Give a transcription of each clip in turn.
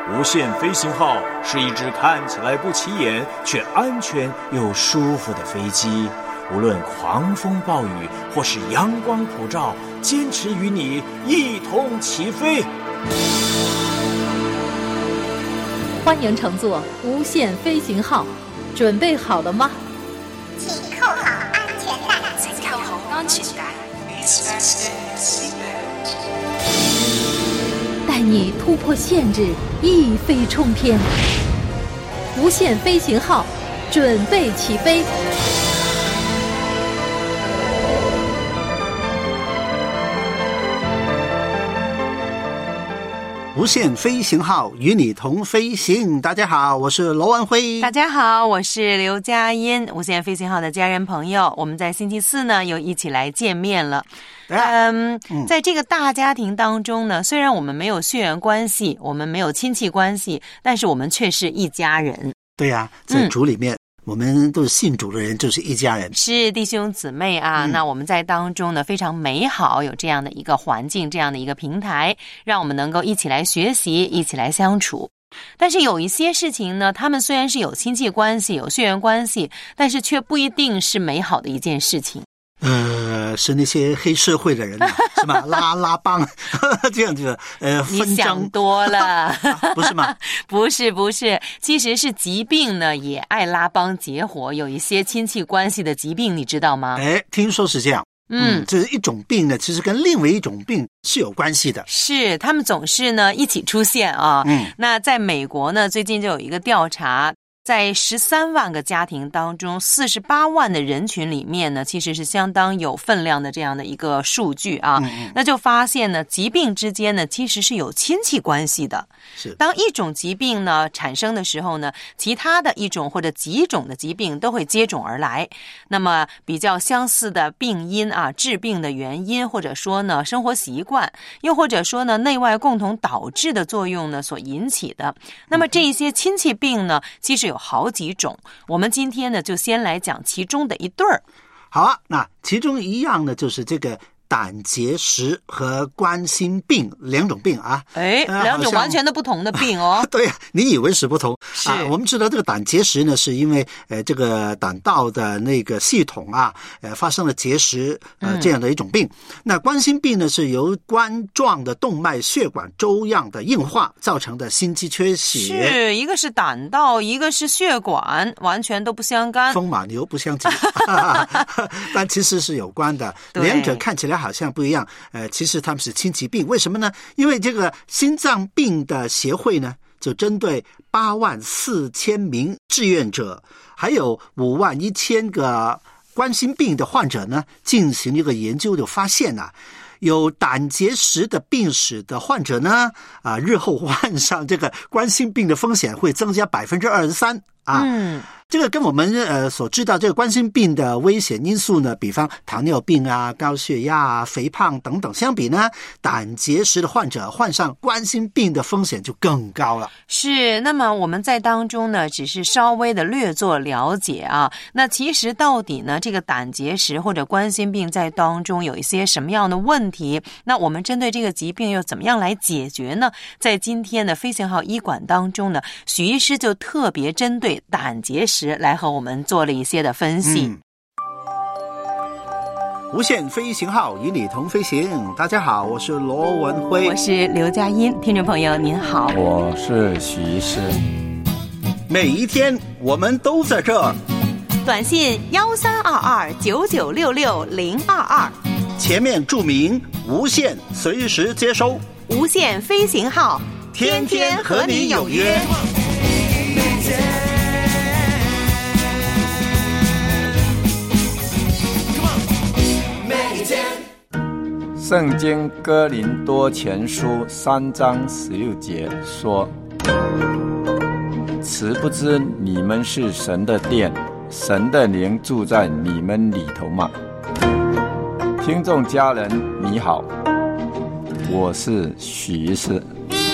无限飞行号是一只看起来不起眼却安全又舒服的飞机，无论狂风暴雨或是阳光普照，坚持与你一同起飞。 欢迎乘坐无限飞行号，准备好了吗？ 请扣好安全带。 请扣好安全带。 带你突破限制，一飞冲天。无限飞行号，准备起飞。 无限飞行号与你同飞行。大家好，我是罗文辉。 大家好，我是刘佳音。无限飞行号的家人朋友，我们在星期四呢又一起来见面了。在这个大家庭当中呢，虽然我们没有血缘关系，我们没有亲戚关系，但是我们却是一家人。 对呀，在主里面，我们都是信主的人，就是一家人， 是弟兄姊妹啊。那我们在当中呢非常美好，有这样的一个环境，这样的一个平台，让我们能够一起来学习，一起来相处。但是有一些事情呢，他们虽然是有亲戚关系，有血缘关系，但是却不一定是美好的一件事情。 是那些黑社会的人啊，是吧？拉帮这样子分你想多了不是吗？ 不是，其实是疾病呢也爱拉帮结伙，有一些亲戚关系的疾病，你知道吗？ 听说是这样。这一种病呢，其实跟另外一种病是有关系的。 是，他们总是呢一起出现啊。那在美国呢，最近就有一个调查。在13万个家庭当中，48万的人群里面呢，其实是相当有分量的这样的一个数据啊。那就发现呢，疾病之间呢，其实是有亲戚关系的。 是， 当一种疾病呢产生的时候呢，其他的一种或者几种的疾病都会接踵而来。那么比较相似的病因啊，致病的原因，或者说呢生活习惯，又或者说呢内外共同导致的作用呢所引起的。那么这一些亲戚病呢，其实有好几种，我们今天呢就先来讲其中的一对儿。 好啊，那其中一样呢就是这个胆结石和冠心病两种病啊。 两种完全的不同的病哦。 对，你以为是不同是我们知道这个胆结石呢，是因为这个胆道的那个系统啊，发生了结石这样的一种病。那冠心病呢，是由冠状的动脉血管粥样的硬化造成的心肌缺血。 是，一个是胆道，一个是血管，完全都不相干， 风马牛不相及但其实是有关的，两者看起来好像不一样，其实他们是亲戚病。为什么呢？因为这个心脏病的协会呢，就针对84000名志愿者，还有51000个冠心病的患者呢，进行一个研究，就发现啊，有胆结石的病史的患者呢，日后患上这个冠心病的风险会增加23%啊。这个跟我们所知道这个冠心病的危险因素呢，比方糖尿病啊、高血压啊、肥胖等等相比呢，胆结石的患者患上冠心病的风险就更高了。 是，那么我们在当中呢，只是稍微的略作了解啊。那其实到底呢，这个胆结石或者冠心病在当中有一些什么样的问题？那我们针对这个疾病又怎么样来解决呢？在今天的飞行号医馆当中呢，许医师就特别针对胆结石来和我们做了一些的分析。 无限飞行号与你同飞行。大家好，我是罗文辉， 我是刘佳音。听众朋友您好， 我是许医师。 每一天我们都在这儿。 短信132299660022， 前面注明无限，随时接收。 无限飞行号，天天和你有约。 圣经哥林多前书3章16节说：此不知你们是神的殿，神的灵住在你们里头吗？听众家人你好，我是许医师。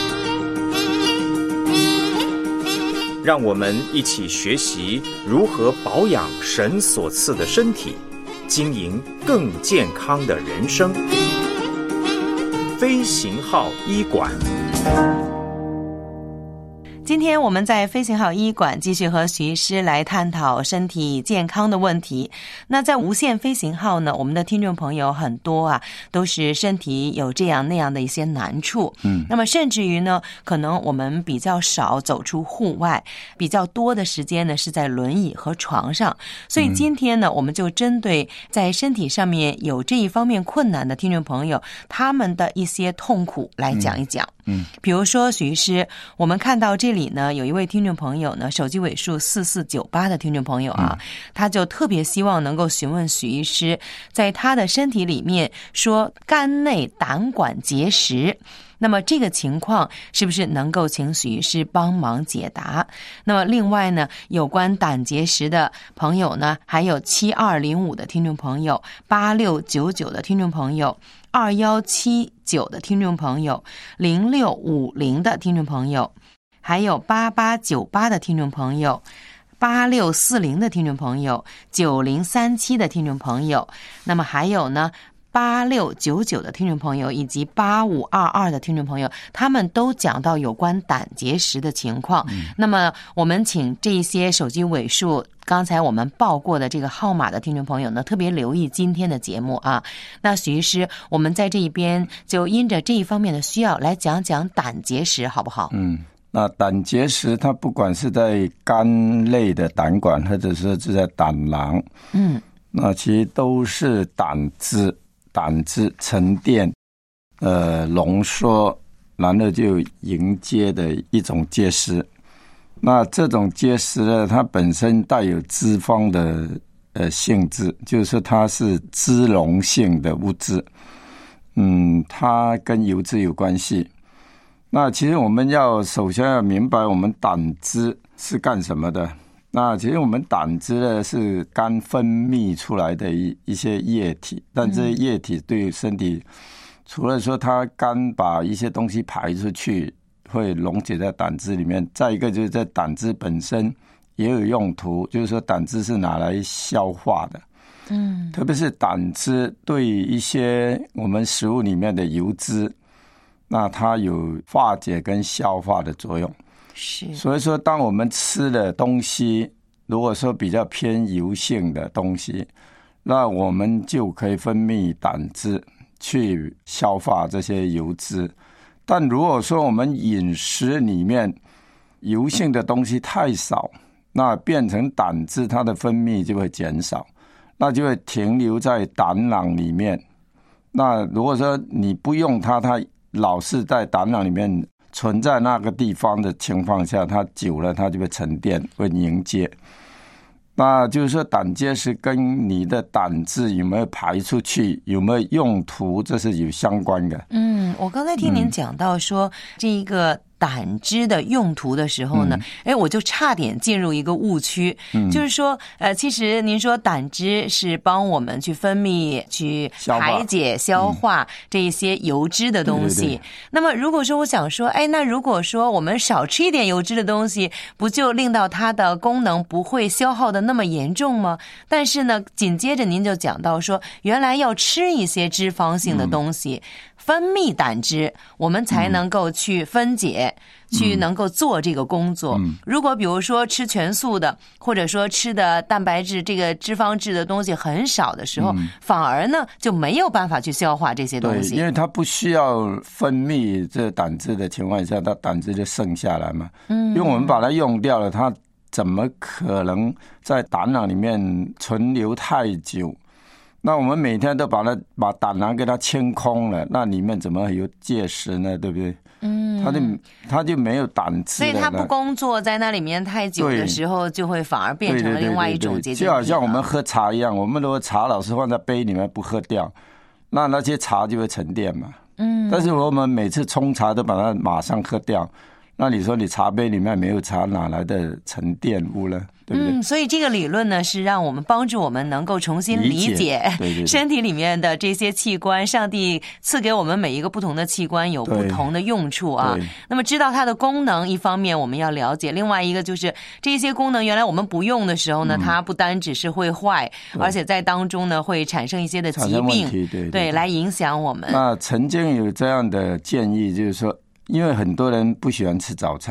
让我们一起学习如何保养神所赐的身体，经营更健康的人生。飞行号医馆。 今天我们在飞行号医馆继续和徐医师来探讨身体健康的问题。那在无限飞行号呢，我们的听众朋友很多啊，都是身体有这样那样的一些难处。那么甚至于呢，可能我们比较少走出户外，比较多的时间呢是在轮椅和床上。所以今天呢，我们就针对在身体上面有这一方面困难的听众朋友，他们的一些痛苦来讲一讲。比如说许医师，我们看到这里呢，有一位听众朋友呢，手机尾数4498的听众朋友啊，他就特别希望能够询问许医师，在他的身体里面说肝内胆管结石，那么这个情况是不是能够请许医师帮忙解答？那么另外呢，有关胆结石的朋友呢，还有7205的听众朋友，8699的听众朋友，2179的听众朋友，0650的听众朋友，还有8898的听众朋友，8640的听众朋友，9037的听众朋友，那么还有呢8699的听众朋友以及8522的听众朋友，他们都讲到有关胆结石的情况。那么我们请这些手机尾数刚才我们报过的这个号码的听众朋友呢，特别留意今天的节目啊。那许医师，我们在这一边就因着这一方面的需要来讲讲胆结石好不好？ 那胆结石它不管是在肝类的胆管，或者是在胆囊，那其实都是胆汁沉淀浓缩，然后就迎接的一种结石。那这种结石呢，它本身带有脂肪的性质，就是说它是脂溶性的物质，它跟油脂有关系。那其实我们首先要明白我们胆汁是干什么的。那其实我们胆汁呢是肝分泌出来的一些液体，但这些液体对身体除了说它肝把一些东西排出去会溶解在胆汁里面，再一个就是在胆汁本身也有用途，就是说胆汁是拿来消化的。特别是胆汁对一些我们食物里面的油脂，那它有化解跟消化的作用。 是， 所以说当我们吃的东西如果说比较偏油性的东西，那我们就可以分泌胆汁去消化这些油脂。但如果说我们饮食里面油性的东西太少，那变成胆汁它的分泌就会减少，那就会停留在胆囊里面。那如果说你不用它，它老是在胆囊里面存在那个地方的情况下，它久了它就会沉淀，会凝结。那就是说胆结石跟你的胆汁有没有排出去，有没有用途，这是有相关的。 我刚才听您讲到说这一个胆汁的用途的时候呢，我就差点进入一个误区，就是说其实您说胆汁是帮我们去分泌、去排解、消化这一些油脂的东西。对。那么如果说我想说，那如果说我们少吃一点油脂的东西，不就令到它的功能不会消耗的那么严重吗？但是呢，紧接着您就讲到说，原来要吃一些脂肪性的东西，分泌胆汁，我们才能够去分解，去能够做这个工作。如果比如说吃全素的，或者说吃的蛋白质这个脂肪质的东西很少的时候，反而呢就没有办法去消化这些东西。 对，因为它不需要分泌这胆汁的情况下，它胆汁就剩下来嘛。因为我们把它用掉了，它怎么可能在胆囊里面存留太久？那我们每天都把胆囊给它清空了，那里面怎么有结石呢？对不对？它就没有胆汁了， 所以它不工作在那里面太久的时候，就会反而变成了另外一种结晶体。 就好像我们喝茶一样，我们如果茶老是放在杯里面不喝掉，那些茶就会沉淀嘛。但是我们每次冲茶都把它马上喝掉，那你说你茶杯里面没有茶，哪来的沉淀物呢？对不对？ 所以这个理论呢，是让我们帮助我们能够重新理解身体里面的这些器官。上帝赐给我们每一个不同的器官有不同的用处啊。那么知道它的功能，一方面我们要了解，另外一个就是这些功能原来我们不用的时候呢，它不单只是会坏，而且在当中呢会产生一些的疾病，对，来影响我们。 那曾经有这样的建议，就是说，因为很多人不喜欢吃早餐，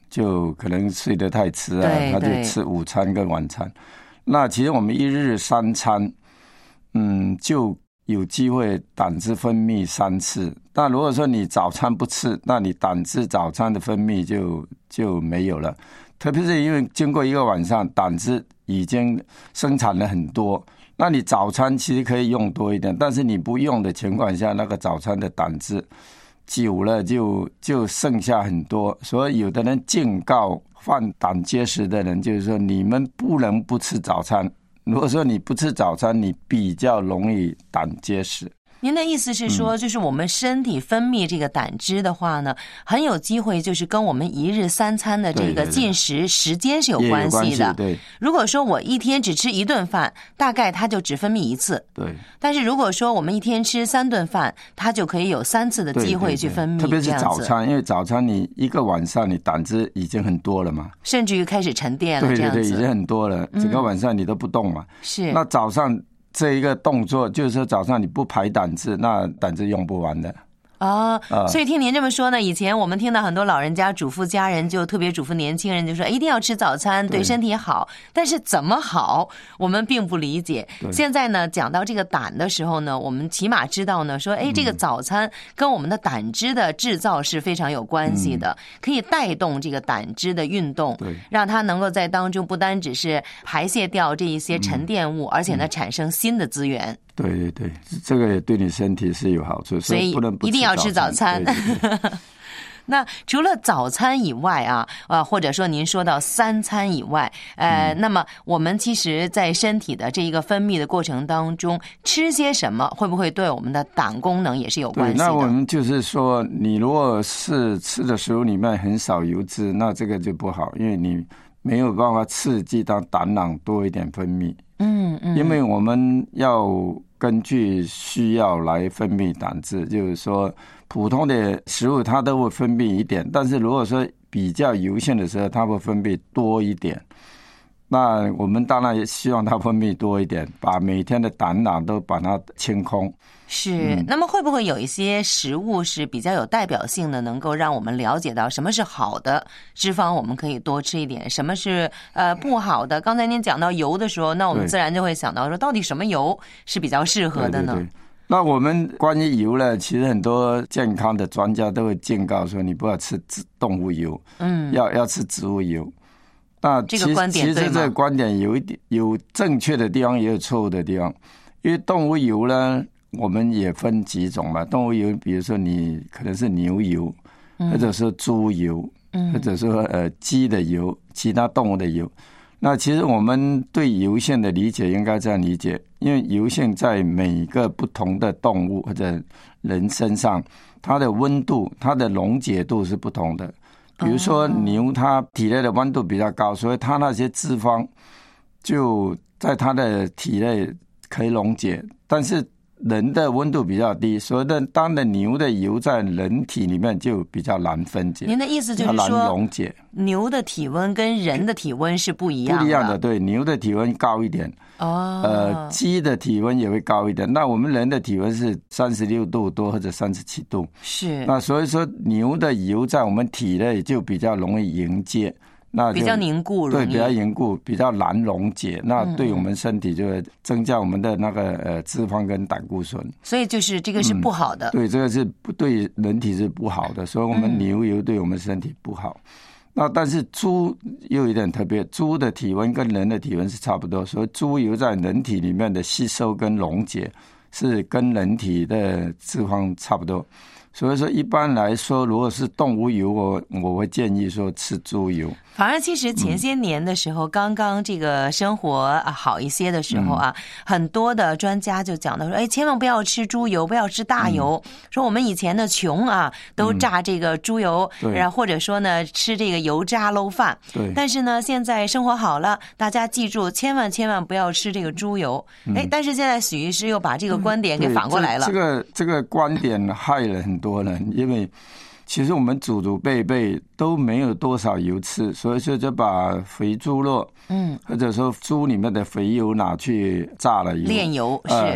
就可能睡得太迟啊，他就吃午餐跟晚餐。那其实我们一日3餐，就有机会胆汁分泌3次。但如果说你早餐不吃，那你胆汁早餐的分泌就没有了。特别是因为经过一个晚上，胆汁已经生产了很多，那你早餐其实可以用多一点，但是你不用的情况下，那个早餐的胆汁久了就剩下很多。所以有的人警告患胆结石的人，就是说你们不能不吃早餐。如果说你不吃早餐，你比较容易胆结石。 您的意思是说，就是我们身体分泌这个胆汁的话呢，很有机会就是跟我们一日3餐的这个进食时间是有关系的。 对， 如果说我一天只吃1顿饭，大概它就只分泌1次。 对。 但是如果说我们一天吃3顿饭，它就可以有3次的机会去分泌。 特别是早餐，因为早餐你一个晚上你胆汁已经很多了嘛， 甚至于开始沉淀了，这样子。 对，已经很多了，整个晚上你都不动嘛。 是。 那早上这一个动作，就是说早上你不排胆汁，那胆汁用不完的。 所以听您这么说呢，以前我们听到很多老人家嘱咐家人，就特别嘱咐年轻人，就说一定要吃早餐，对身体好。但是怎么好，我们并不理解。现在呢，讲到这个胆的时候呢，我们起码知道呢，说这个早餐跟我们的胆汁的制造是非常有关系的，可以带动这个胆汁的运动，让它能够在当中不单只是排泄掉这一些沉淀物，而且呢产生新的资源。 对，这个也对你身体是有好处， 所以不能不一定要吃早餐。 对那除了早餐以外或者说您说到3餐以外，那么我们其实在身体的这一个分泌的过程当中，吃些什么会不会对我们的胆功能也是有关系的？ 那我们就是说，你如果是吃的食物里面很少油脂，那这个就不好，因为你没有办法刺激到胆囊多一点分泌。因为我们要根据需要来分泌胆汁，就是说普通的食物它都会分泌一点，但是如果说比较油性的时候，它会分泌多一点。那我们当然也希望它分泌多一点，把每天的胆囊都把它清空。 是，那么会不会有一些食物是比较有代表性的，能够让我们了解到什么是好的脂肪，我们可以多吃一点，什么是不好的？刚才您讲到油的时候，那我们自然就会想到说，到底什么油是比较适合的呢？ 对。那我们关于油呢，其实很多健康的专家都会警告说，你不要吃动物油，要吃植物油。那这个观点对吗？ 其实这个观点有正确的地方，也有错误的地方。因为动物油呢，我们也分几种嘛。动物油，比如说你可能是牛油，或者说猪油，或者说鸡的油，其他动物的油。那其实我们对油性的理解应该这样理解，因为油性在每个不同的动物或者人身上，它的温度、它的溶解度是不同的。比如说牛，它体内的温度比较高，所以它那些脂肪就在它的体内可以溶解，但是人的温度比较低，所以当的牛的油在人体里面就比较难分解。 您的意思就是说， 难溶解。 牛的体温跟人的体温是不一样的。 不一样的，对，牛的体温高一点。鸡的体温也会高一点。那我们人的体温是36度多或者37度。 是。 那所以说牛的油在我们体内就比较容易凝结。那比较凝固， 对，比较凝固，比较难溶解。那对我们身体就会增加我们的那个脂肪跟胆固醇。 所以就是这个是不好的。 对，这个是对人体是不好的，所以我们牛油对我们身体不好。那但是猪又有点特别，猪的体温跟人的体温是差不多，所以猪油在人体里面的吸收跟溶解是跟人体的脂肪差不多。所以说一般来说，如果是动物油，我会建议说吃猪油。 反而其实前些年的时候，刚刚这个生活好一些的时候很多的专家就讲到说，千万不要吃猪油，不要吃大油。说我们以前的穷都炸这个猪油，然后或者说呢吃这个油炸漏饭。 对。 但是呢，现在生活好了，大家记住，千万不要吃这个猪油。但是现在许医师又把这个观点给反过来了。 这个观点害了很多人，因为其实我们祖祖辈辈都没有多少油吃，所以说就把肥猪肉，或者说猪里面的肥油拿去炸了油， 炼油是。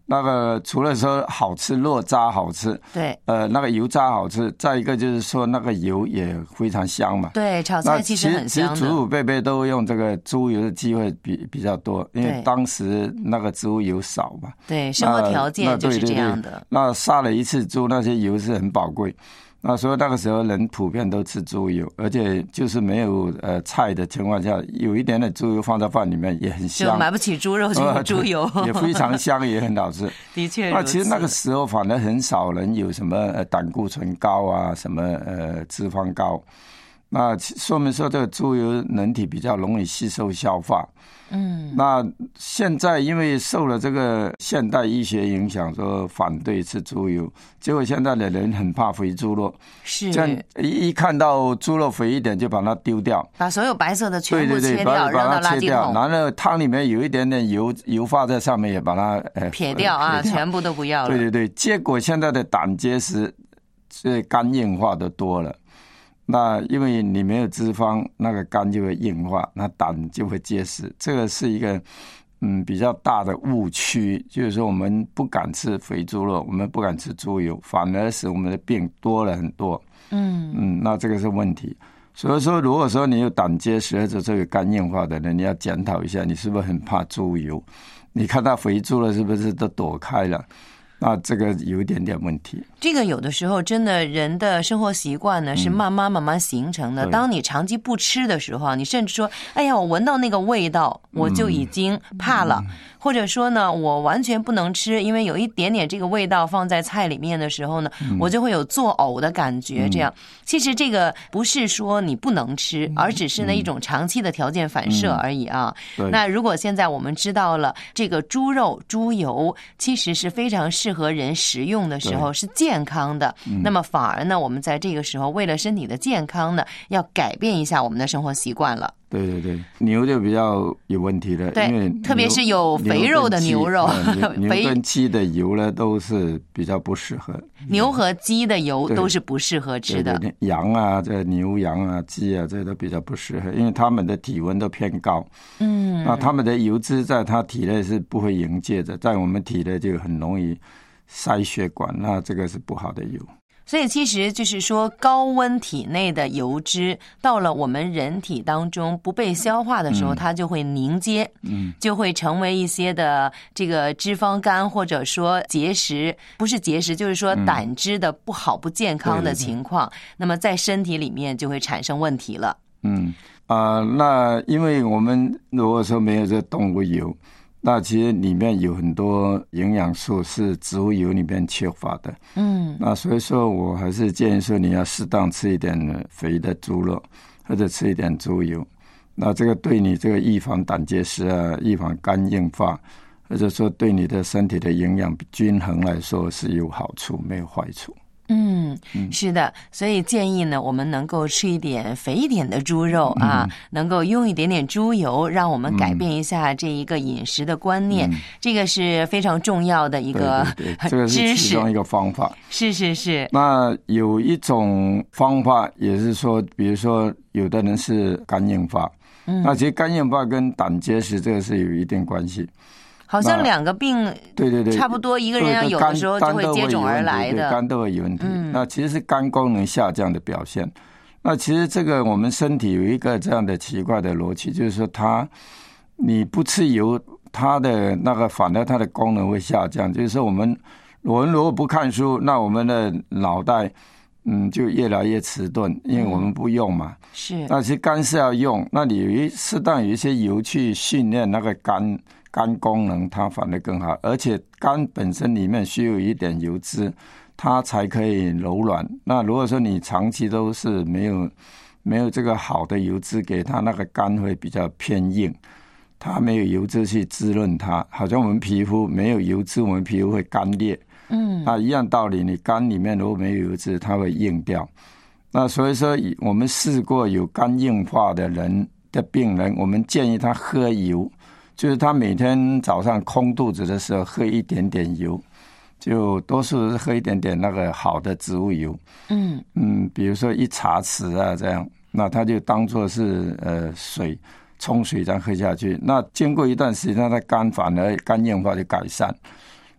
那个除了说好吃，肉渣好吃， 对， 那个油渣好吃，再一个就是说那个油也非常香嘛。 对，炒菜其实很香的。 其实祖祖辈辈都用这个猪油的机会比较多，因为当时那个植物油少嘛。 对，生活条件就是这样的。 对，那杀了一次猪，那些油是很宝贵。那所以那个时候人普遍都吃猪油，而且就是没有菜的情况下，有一点点猪油放在饭里面也很香。 就买不起猪肉就用猪油， 也非常香，也很好吃。 的确， 那其实那个时候反而很少人有什么胆固醇高啊，什么脂肪高。那说明说这个猪油人体比较容易吸收消化。那现在因为受了这个现代医学影响，说反对吃猪油，结果现在的人很怕肥猪肉， 是这样一看到猪肉肥一点就把它丢掉， 把所有白色的全部切掉， 把扔到垃圾桶， 然后汤里面有一点点油发在上面也把它撇掉啊，全部都不要了。 对，结果现在的胆结石是肝硬化的多了。那因为你没有脂肪，那个肝就会硬化，那胆就会结石，这个是一个比较大的误区，就是说我们不敢吃肥猪肉，我们不敢吃猪油，反而使我们的病多了很多。那这个是问题。所以说，如果说你有胆结石或者这个肝硬化的人，你要检讨一下，你是不是很怕猪油？你看到肥猪了，是不是都躲开了？那这个有一点点问题。 这个有的时候真的人的生活习惯呢是慢慢形成的。当你长期不吃的时候，你甚至说，哎呀，我闻到那个味道我就已经怕了。或者说呢，我完全不能吃，因为有一点点这个味道放在菜里面的时候呢，我就会有作呕的感觉。这样，其实这个不是说你不能吃，而只是那一种长期的条件反射而已啊。那如果现在我们知道了这个猪肉、猪油其实是非常适合人食用的时候，是健康的，那么反而呢，我们在这个时候为了身体的健康呢，要改变一下我们的生活习惯了。 对，牛就比较有问题了，因为特别是有肥肉的牛肉， 牛跟鸡的油呢都是比较不适合。 牛和鸡的油都是不适合吃的。 对，羊啊，这牛羊啊、鸡啊，这都比较不适合，因为它们的体温都偏高。那它们的油脂在它体内是不会凝结的，在我们体内就很容易塞血管，那这个是不好的油。 所以其实就是说，高温体内的油脂到了我们人体当中不被消化的时候，它就会凝结，就会成为一些的这个脂肪肝，或者说结石，不是结石，就是说胆汁的不好、不健康的情况。那么在身体里面就会产生问题了。 那因为我们如果说没有这动物油，那其实里面有很多营养素是植物油里面缺乏的。那所以说我还是建议说你要适当吃一点肥的猪肉，或者吃一点猪油。那这个对你这个预防胆结石啊，预防肝硬化，或者说对你的身体的营养均衡来说是有好处，没有坏处。 是的，所以建议呢，我们能够吃一点肥一点的猪肉啊，能够用一点点猪油，让我们改变一下这一个饮食的观念，这个是非常重要的一个知识， 这个是其中一个方法。 是。 那有一种方法也是说，比如说有的人是肝硬化，那其实肝硬化跟胆结石这个是有一定关系。 好像两个病对差不多，一个人有的时候就会接踵而来的， 肝都会有问题。那其实是肝功能下降的表现。那其实这个我们身体有一个这样的奇怪的逻辑，就是说你不吃油，它的那个反而它的功能会下降。就是说我们如果不看书，那我们的脑袋就越来越迟钝，因为我们不用嘛。 是。 那其实肝是要用，那你适当有一些油去训练那个肝功能，它反而更好，而且肝本身里面需要一点油脂，它才可以柔软。那如果说你长期都是没有这个好的油脂给它，那个肝会比较偏硬，它没有油脂去滋润它，好像我们皮肤没有油脂，我们皮肤会干裂。那一样道理，你肝里面如果没有油脂，它会硬掉。那所以说我们试过有肝硬化的人的病人，我们建议他喝油，就是他每天早上空肚子的时候喝一点点油，就多数是喝一点点那个好的植物油。比如说1茶匙啊这样，那他就当作是水冲水这样喝下去。那经过一段时间，他的肝反而肝硬化就改善。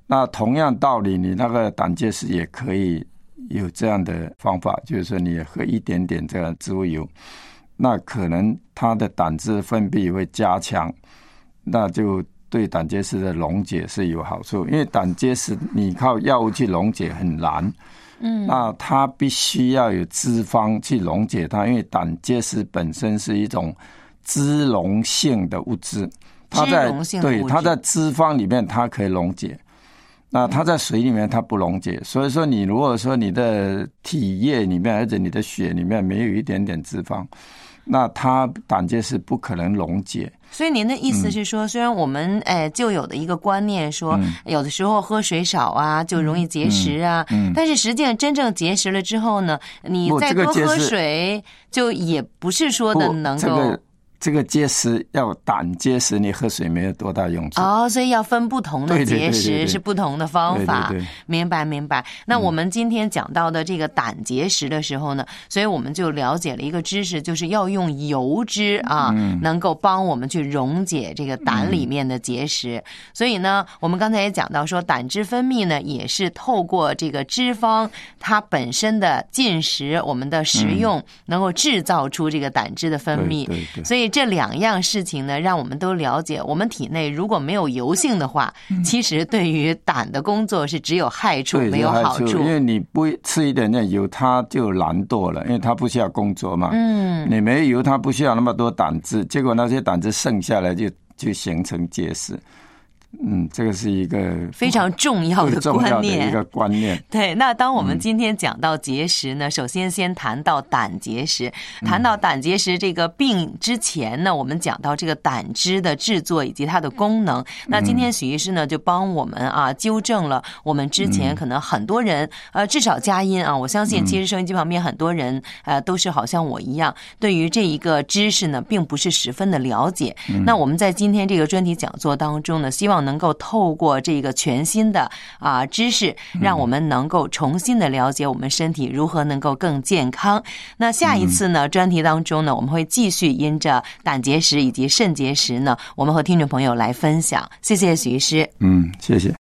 那同样道理，你那个胆结石也可以有这样的方法，就是说你喝一点点这个植物油，那可能它的胆汁分泌会加强，那就对胆结石的溶解是有好处。因为胆结石你靠药物去溶解很难，那它必须要有脂肪去溶解它，因为胆结石本身是一种脂溶性的物质，它在脂肪里面它可以溶解，那它在水里面它不溶解，所以说你如果说你的体液里面或者你的血里面没有一点点脂肪，那它胆结石不可能溶解。 所以您的意思是说，虽然我们就有的一个观念说，有的时候喝水少啊就容易结石啊，但是实际上真正结石了之后呢，你再多喝水就也不是说的能够。 这个结石要胆结石，你喝水没有多大用处所以要分不同的结石，是不同的方法。 对， 明白。那我们今天讲到的这个胆结石的时候呢，所以我们就了解了一个知识，就是要用油脂能够帮我们去溶解这个胆里面的结石。所以呢，我们刚才也讲到说，胆汁分泌呢也是透过这个脂肪它本身的进食，我们的食用能够制造出这个胆汁的分泌。 对， 所以这两样事情呢，让我们都了解，我们体内如果没有油性的话，其实对于胆的工作是只有害处没有好处。 因为你不吃一点点油，它就懒惰了，因为它不需要工作嘛。你没油，它不需要那么多胆汁，结果那些胆汁剩下来就形成结石。这个是一个非常重要的观念， 一个观念。 对，那当我们今天讲到结石呢，首先谈到胆结石。谈到胆结石这个病之前呢，我们讲到这个胆汁的制作以及它的功能。那今天许医师呢，就帮我们纠正了我们之前可能很多人至少佳音我相信其实收音机旁边很多人都是好像我一样，对于这一个知识呢，并不是十分的了解。那我们在今天这个专题讲座当中呢，希望能够透过这个全新的知识，让我们能够重新的了解我们身体如何能够更健康。那下一次呢，专题当中呢，我们会继续因着胆结石以及肾结石呢，我们和听众朋友来分享。谢谢许医师。 谢谢。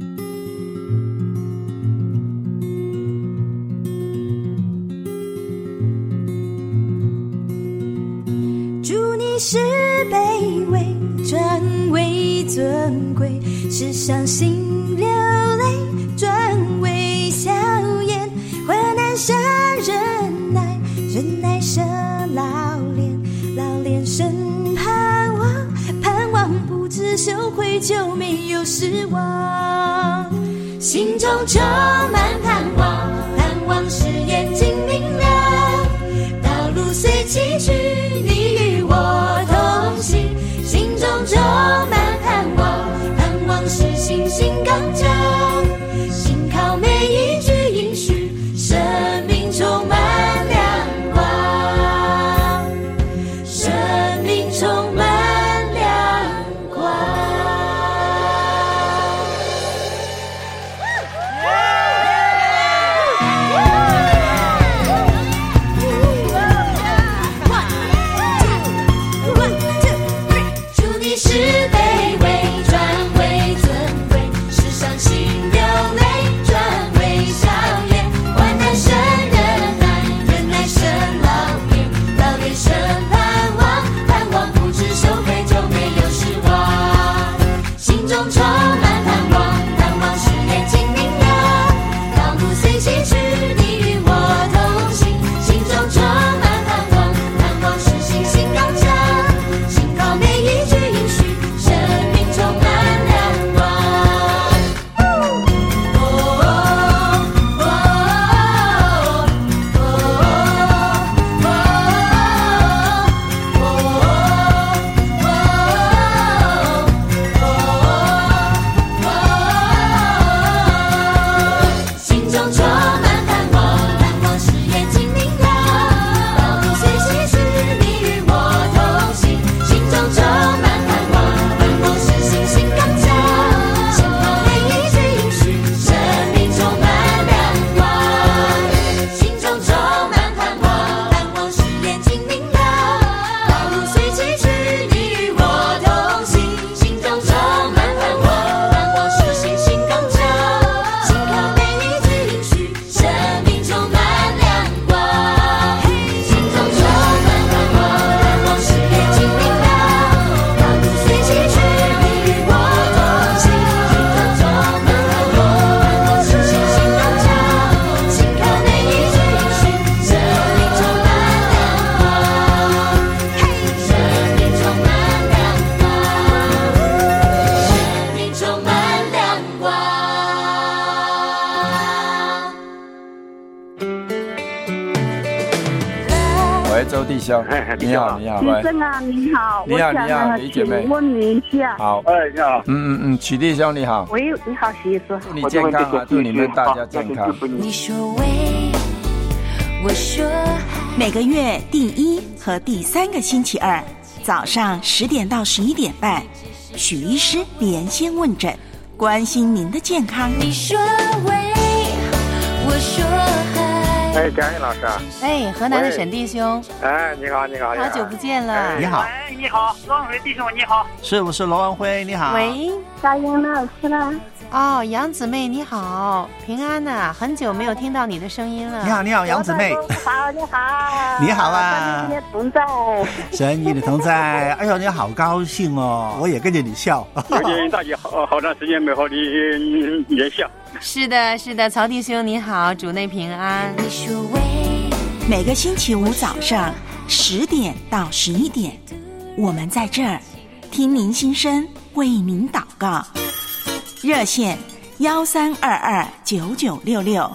祝你是卑微转为尊贵，世上心流泪转为笑颜，患难舍忍耐，忍耐舍老练，老练生盼望，盼望不知羞愧就没有失望，心中充满盼望，盼望使眼睛明亮，道路虽崎岖你与我同行，心中充满盼望，盼望使信心刚强，信靠每一句应许，生命充满亮光，生命充满亮光。 喂，周弟兄，你好，你好， 医生啊，你好， 你好，你好，李姐妹， 问你一下。 好， 你好， 曲弟兄你好， 喂，你好，徐医生， 祝你健康啊，祝你们大家健康。 你说喂，我说每个月第1和第3个星期二早上10点到11点半，许医师连线问诊，关心您的健康。你说喂，我说嗨。 嘉义老师啊。 河南的沈弟兄。 你好，你好， 好久不见了。 你好。 你好，罗文辉弟兄，你好。 是不是罗文辉？你好。 喂， 嘉英老师啦。 杨姊妹你好，平安呐，很久没有听到你的声音了。 你好，你好，杨姊妹。 好，你好。 你好啊。 生日同在。 生日同在。哎呦，你好高兴哦，我也跟着你笑。 有点大家好长时间没和你连笑。 是的，是的，曹弟兄你好，主内平安。 你说喂，每个星期五早上10点到11点，我们在这儿听您心声，为您祷告。热线132299663222，132299663222，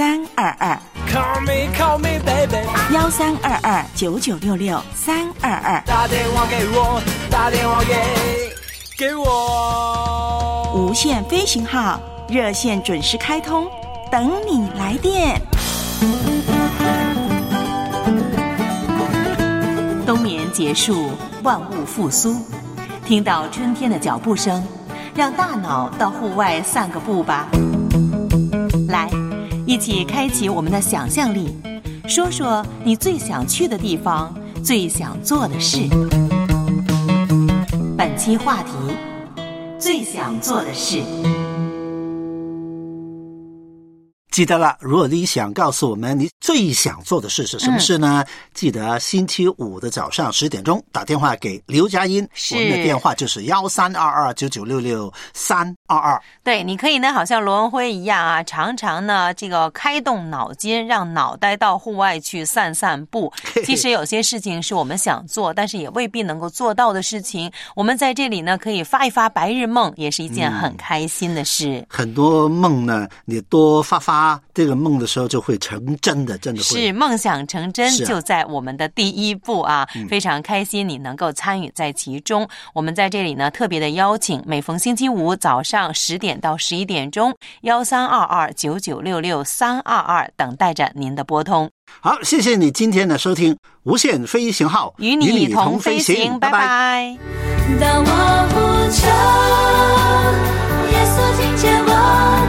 打电话给我，打电话给我。 无限飞行号热线准时开通，等你来电。 冬眠结束，万物复苏，听到春天的脚步声，让大脑到户外散个步吧。来，一起开启我们的想象力，说说你最想去的地方，最想做的事。本期话题：最想做的事。 记得了，如果你想告诉我们你最想做的事是什么事呢？记得星期五的早上10点钟打电话给刘佳音，我们的电话就是132299663222。 对，你可以呢，好像罗文辉一样啊，常常呢这个开动脑筋，让脑袋到户外去散散步。其实有些事情是我们想做，但是也未必能够做到的事情，我们在这里呢可以发一发白日梦，也是一件很开心的事。 很多梦呢，你多发这个梦的时候就会成真的，真的会是梦想成真，就在我们的第一步啊！非常开心你能够参与在其中。我们在这里呢特别的邀请，每逢星期五早上10点到11点钟，132299663222等待着您的拨通。 好，谢谢你今天的收听，无限飞行号与你一同飞行，拜拜。 当我呼求，耶稣听见我。